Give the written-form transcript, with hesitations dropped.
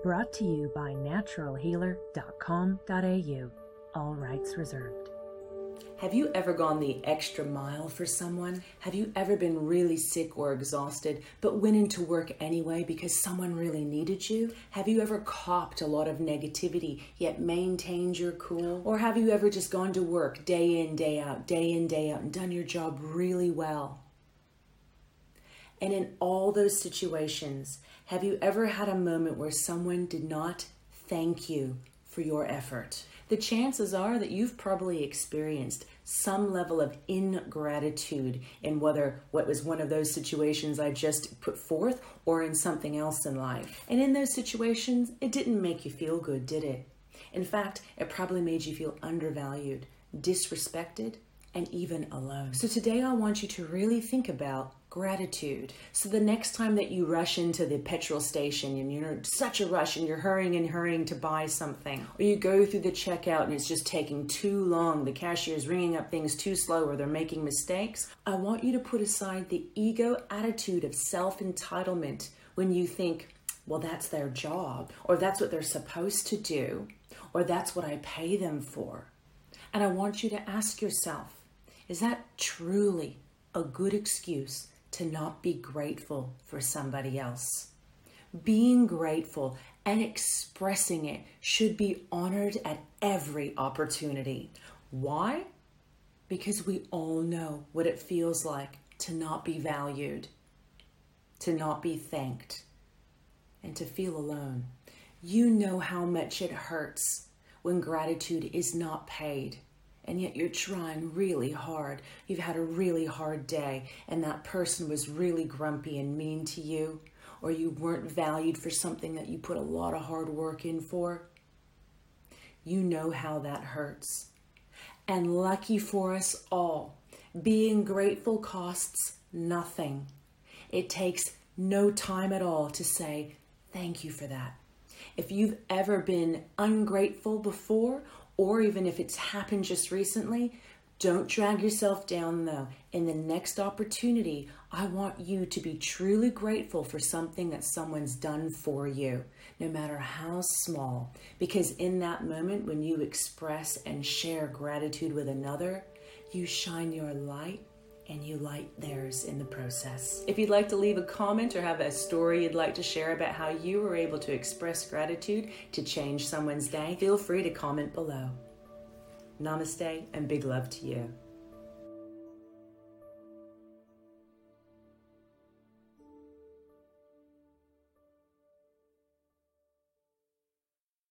Brought to you by naturalhealer.com.au. All rights reserved. Have you ever gone the extra mile for someone? Have you ever been really sick or exhausted, but went into work anyway because someone really needed you? Have you ever copped a lot of negativity, yet maintained your cool? Or have you ever just gone to work day in, day out, and done your job really well? And in all those situations, have you ever had a moment where someone did not thank you for your effort? The chances are that you've probably experienced some level of ingratitude in what was one of those situations I just put forth or in something else in life. And in those situations, it didn't make you feel good, did it? In fact, it probably made you feel undervalued, disrespected, and even alone. So today I want you to really think about gratitude. So the next time that you rush into the petrol station and you're in such a rush and you're hurrying to buy something, or you go through the checkout and it's just taking too long, the cashier is ringing up things too slow or they're making mistakes, I want you to put aside the ego attitude of self-entitlement when you think, well, that's their job, or that's what they're supposed to do, or that's what I pay them for. And I want you to ask yourself, is that truly a good excuse to not be grateful for somebody else? Being grateful and expressing it should be honored at every opportunity. Why? Because we all know what it feels like to not be valued, to not be thanked, and to feel alone. You know how much it hurts when gratitude is not paid. And yet you're trying really hard. You've had a really hard day and that person was really grumpy and mean to you, or you weren't valued for something that you put a lot of hard work in for. You know how that hurts. And lucky for us all, being grateful costs nothing. It takes no time at all to say, thank you for that. If you've ever been ungrateful before, or even if it's happened just recently, don't drag yourself down though. In the next opportunity, I want you to be truly grateful for something that someone's done for you, no matter how small. Because in that moment, when you express and share gratitude with another, you shine your light and you light theirs in the process. If you'd like to leave a comment or have a story you'd like to share about how you were able to express gratitude to change someone's day, feel free to comment below. Namaste and big love to you.